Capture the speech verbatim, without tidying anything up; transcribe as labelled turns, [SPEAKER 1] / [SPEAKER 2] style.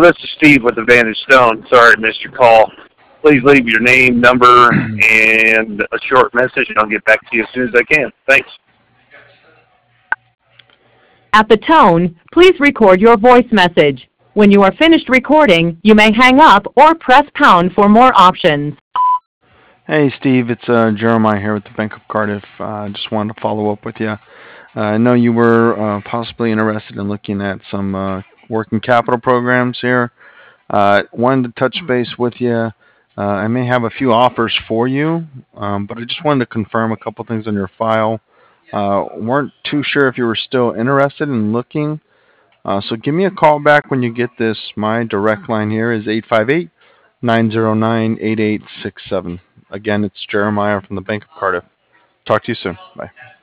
[SPEAKER 1] this is Steve with Advantage Stone. Sorry I missed your call. Please leave your name, number, and a short message, and I'll get back to you as soon as I can. Thanks.
[SPEAKER 2] At the tone, please record your voice message. When you are finished recording, you may hang up or press pound for more options.
[SPEAKER 3] Hey, Steve, it's uh, Jeremiah here with the Bank of Cardiff. I uh, just wanted to follow up with you. Uh, I know you were uh, possibly interested in looking at some uh, working capital programs here. Uh, wanted to touch base with you. Uh, I may have a few offers for you, um, but I just wanted to confirm a couple things on your file. Uh, weren't too sure if you were still interested in looking. Uh, so give me a call back when you get this. My direct line here is eight five eight, nine zero nine, eight eight six seven. Again, it's Jeremiah from the Bank of Cardiff. Talk to you soon. Bye.